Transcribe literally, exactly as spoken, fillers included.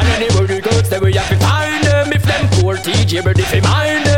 And anywhere the girls say we have to find them. If them poor T J ready fi mind them.